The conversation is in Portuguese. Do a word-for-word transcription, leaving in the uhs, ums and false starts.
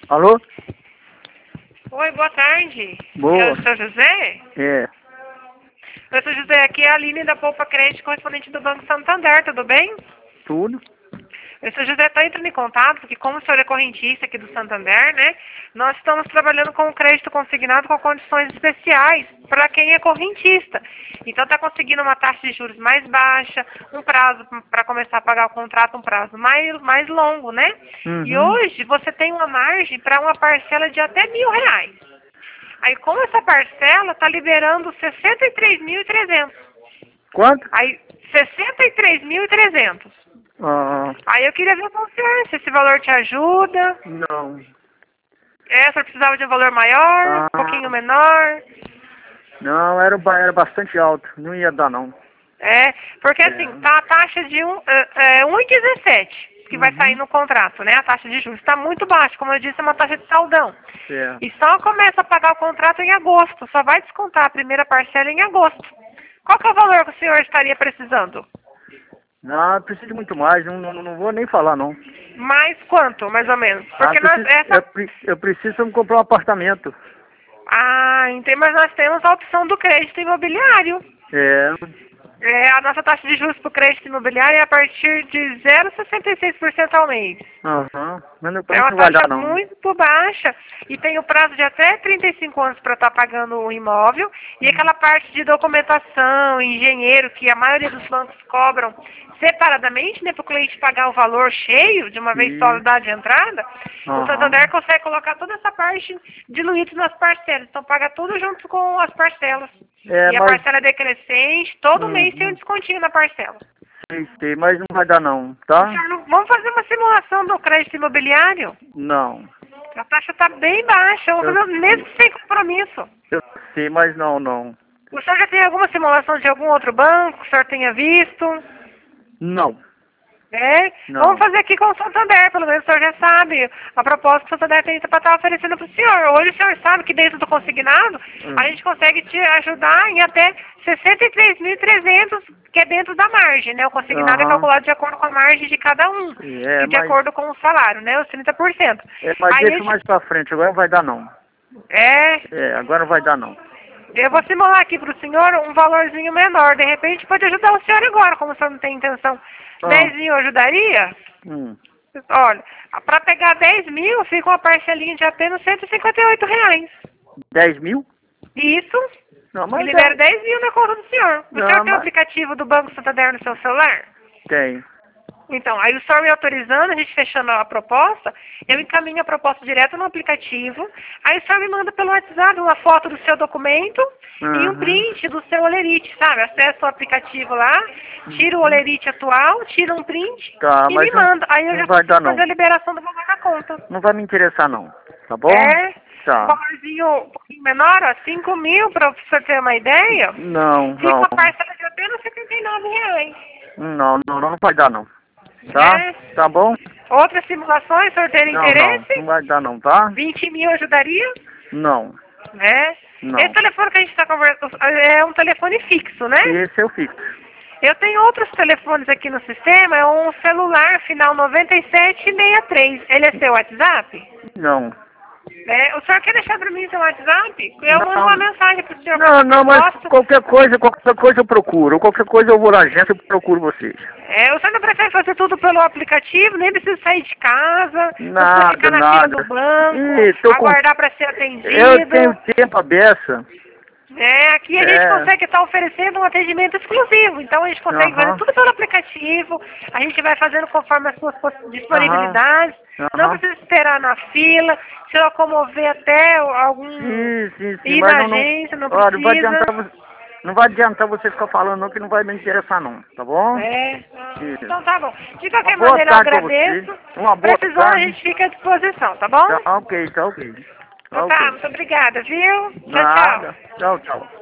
Alô? Oi, boa tarde. Boa. Eu sou José? É. Eu sou José, aqui é a Aline da Poupa Crédito, correspondente do Banco Santander, tudo bem? Tudo? Eu sou José, estou entrando em contato, porque como o senhor é correntista aqui do Santander, né? Nós estamos trabalhando com o crédito consignado com condições especiais para quem é correntista. Então está conseguindo uma taxa de juros mais baixa, um prazo para começar a pagar o contrato, um prazo mais, mais longo, né? Uhum. E hoje você tem uma margem para uma parcela de até mil reais. Aí, como essa parcela está liberando sessenta e três mil e trezentos. Quanto? Aí, sessenta e três mil e trezentos. Ah, Aí eu queria ver com o senhor se esse valor te ajuda. não. É, o senhor precisava de um valor maior, Ah. um pouquinho menor. Não, era, ba- era bastante alto. Não ia dar, não. É, porque assim, tá a taxa de um, é, é, um vírgula dezessete que vai Uhum. sair no contrato, né? A taxa de juros está muito baixa, como eu disse, é uma taxa de saldão. É. E só começa a pagar o contrato em agosto, só vai descontar a primeira parcela em agosto. Qual que é o valor que o senhor estaria precisando? Não, preciso de muito mais. Não, não, não vou nem falar, não. Mais quanto, mais ou menos? Ah, Porque nós, preciso, essa... eu, pre- eu preciso comprar um apartamento. Ah, entendi, mas nós temos a opção do crédito imobiliário. É. É, a nossa taxa de juros para o crédito imobiliário é a partir de zero vírgula sessenta e seis por cento ao mês. Aham. Mas não, É uma não vai taxa dar, não. muito baixa e tem o prazo de até trinta e cinco anos para estar pagando o imóvel. E aquela parte de documentação, engenheiro, que a maioria dos bancos cobram separadamente, né, para o cliente pagar o valor cheio, de uma vez só Isso. dar de entrada, Aham. o Santander consegue colocar toda essa parte diluída nas parcelas. Então paga tudo junto com as parcelas. É, E a mas... parcela é decrescente, todo Uhum. mês tem um descontinho na parcela. Sei, sei, mas não vai dar, não, tá? Senhor, não- Vamos fazer uma simulação do crédito imobiliário? Não. A taxa está bem baixa, eu vou Eu fazer mesmo sem compromisso. Eu sei, mas não, não. O senhor já tem alguma simulação de algum outro banco que o senhor tenha visto? Não. É? Não. Vamos fazer aqui com o Santander, pelo menos o senhor já sabe a proposta que o Santander tem para estar oferecendo para o senhor. Hoje o senhor sabe que dentro do consignado, Hum. a gente consegue te ajudar em até sessenta e três mil e trezentos, que é dentro da margem, né? O consignado é Aham. calculado de acordo com a margem de cada um, É, e de mas- acordo com o salário, né? Os trinta por cento. É, mas Aí deixa a gente- mais pra frente, agora não vai dar, não. É, É, agora não vai dar, não. eu vou simular aqui para o senhor um valorzinho menor. De repente pode ajudar o senhor agora, como o senhor não tem intenção. Ah. dez mil ajudaria? Hum. Olha, para pegar dez mil fica uma parcelinha de apenas cento e cinquenta e oito reais. dez mil? Isso, Não, e mas libera é... dez mil na conta do senhor. O Não, senhor tem o mas- aplicativo do Banco Santander no seu celular? Tem. Então, aí o senhor me autorizando, a gente fechando a proposta, eu encaminho a proposta direto no aplicativo, aí o senhor me manda pelo WhatsApp uma foto do seu documento e um Uhum. print do seu olerite, sabe? Acessa o aplicativo lá, tira o olerite atual, tira um print Tá, e mas me não- manda. Aí eu não já vai dar, consigo não. fazer a liberação do valor na conta. Não vai me interessar, não. Tá bom? É, Tá. um valorzinho um pouquinho menor, ó, cinco mil, para o senhor ter uma ideia, Não, fica não. uma parcela de apenas setenta e nove reais. Não, não, não vai dar, não. Tá? É. Tá bom? Outras simulações, o senhor ter Não, não. interesse? Não vai dar, não, tá? vinte mil ajudaria? Não. É. Não. Esse telefone que a gente está conversando é um telefone fixo, né? Esse eu fico. Eu tenho outros telefones aqui no sistema, é um celular final noventa e sete sessenta e três. Ele é seu WhatsApp? Não. É, o senhor quer deixar para mim seu WhatsApp? Eu Não. mando uma mensagem para o senhor. Não, não, mas Posso? qualquer coisa, qualquer coisa eu procuro. Qualquer coisa eu vou na agência e procuro vocês. É, o senhor não prefere fazer tudo pelo aplicativo, nem precisa sair de casa, não Nada, precisa ficar na fila nada. do banco, Ih, tô com- aguardar para ser atendido. Eu tenho tempo a beça. É, aqui a gente É. consegue estar oferecendo um atendimento exclusivo. Então a gente consegue Aham. fazer tudo pelo aplicativo, a gente vai fazendo conforme as suas poss- disponibilidades, Aham. não precisa esperar na fila, se locomover até algum... Sim, sim, sim. ir Mas na não, não, agência, não olha, não vai precisa. adiantar você, não vai adiantar você ficar falando não, que não vai me interessar não, tá bom? É, ah, Isso. então tá bom. De qualquer Uma boa maneira eu tarde pra agradeço. você. Uma boa Precisou, tarde. a gente fica à disposição, tá bom? Tá ok, tá ok. Tá Então ok. tá, muito obrigada, viu? Tchau, tchau. Nada. Tchau, tchau.